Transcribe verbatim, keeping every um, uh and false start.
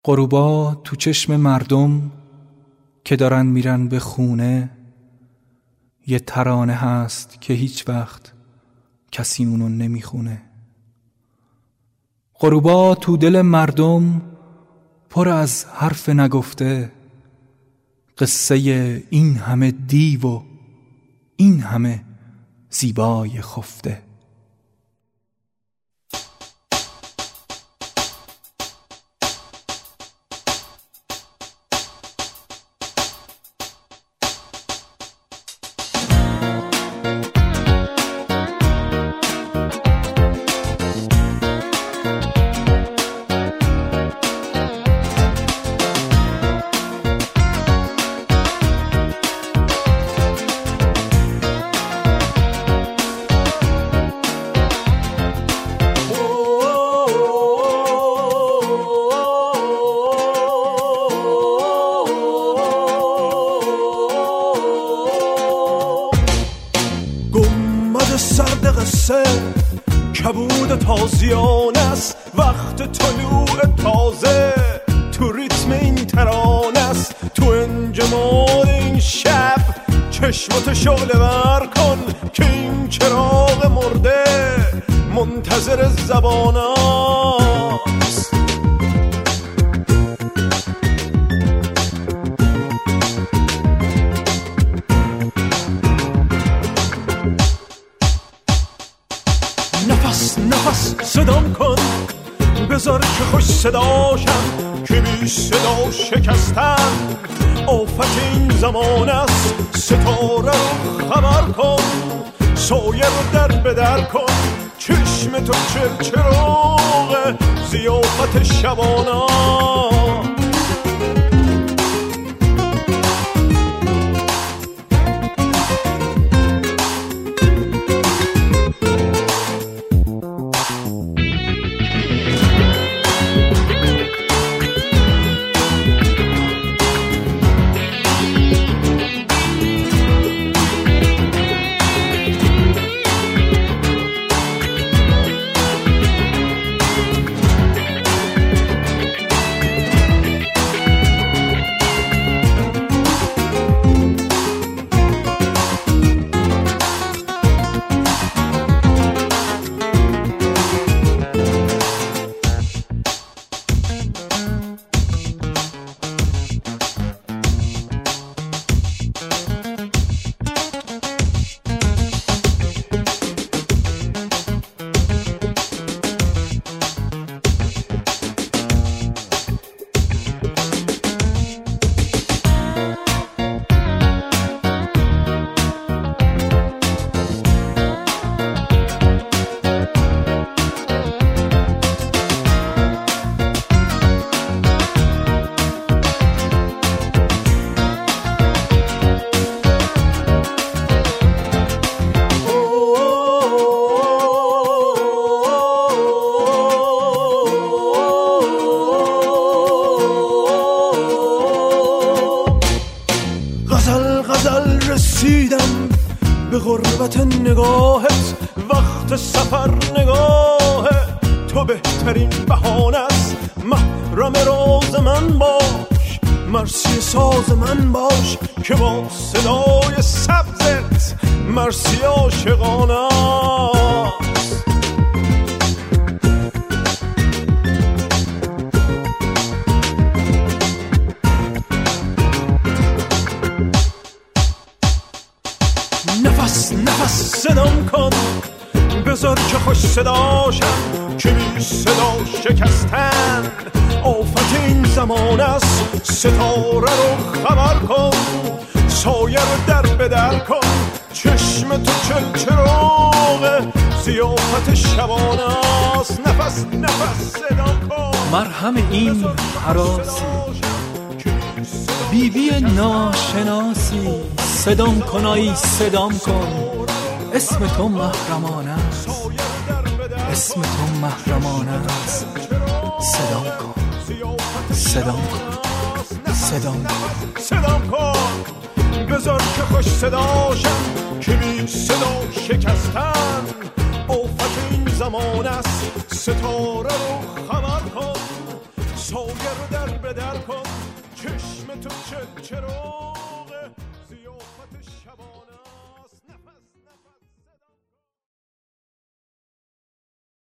غروبا تو چشم مردم که دارن میرن به خونه، یه ترانه هست که هیچ وقت کسی اونو نمیخونه. غروبا تو دل مردم پر از حرف نگفته، قصه این همه دیو و این همه زیبای خفته. سرد قصه کبود تازیان است، وقت طلوع تازه تو ریتم این ترانه است. تو انجماد این شب چشمت شعله ور کن که این چراغ مرده منتظر زبان است. نفس نفس صدام کن، بذار که خوش صداشم که بی صدا شکستن آفت این زمان است. ستاره رو خبر کن، سایه رو در بدر کن، چشم تو چرچراغ ضیافت شبانه. رسیدم به غربت نگاهت، وقت سفر نگاه تو بهترین بهانه است. محرم راز من باش، مرسی ساز من باش که با صدای سبزت مرسی عاشقانه است. نفس نفس صدام کن، بذار که خوش صداشم که بی صدا شکستن آفت این زمان است. ستاره رو خبر کن، سایه رو در بدر کن، چشم تو چلچراغ ضیافت شبانه است. نفس نفس صدام کن، مرهم این حراسی بیبی ناشناسی. صدام کن آی صدام کن، اسم تو محرمانه است، اسم تو محرمانه است. صدام کن صدام کن صدام کن صدام کن، بذار که خوش صداشم که بی صدا شکستن آفت این زمان است. ستاره رو خبر کن، سایه رو در به در کن، چشم تو چه چراغه.